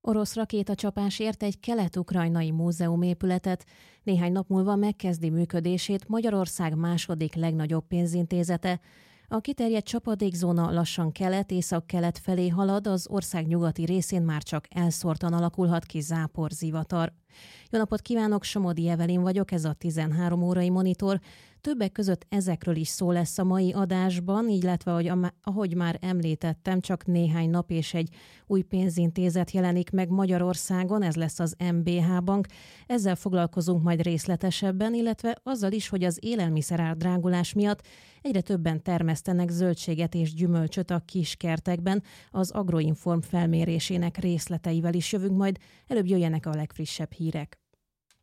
Orosz rakétacsapás ért egy kelet-ukrajnai múzeumépületet. Néhány nap múlva megkezdi működését Magyarország második legnagyobb pénzintézete. A kiterjedt csapadékzóna lassan kelet-észak-kelet felé halad, az ország nyugati részén már csak elszórtan alakulhat ki záporzivatar. Jó napot kívánok, Somodi Evelin vagyok, ez a 13 órai monitor. Többek között ezekről is szó lesz a mai adásban, illetve ahogy már említettem, csak néhány nap és egy új pénzintézet jelenik meg Magyarországon, ez lesz az MBH Bank. Ezzel foglalkozunk majd részletesebben, illetve azzal is, hogy az élelmiszerár drágulás miatt egyre többen termesztenek zöldséget és gyümölcsöt a kiskertekben. Az Agroinform felmérésének részleteivel is jövünk, majd előbb jöjjenek a legfrissebb hírek.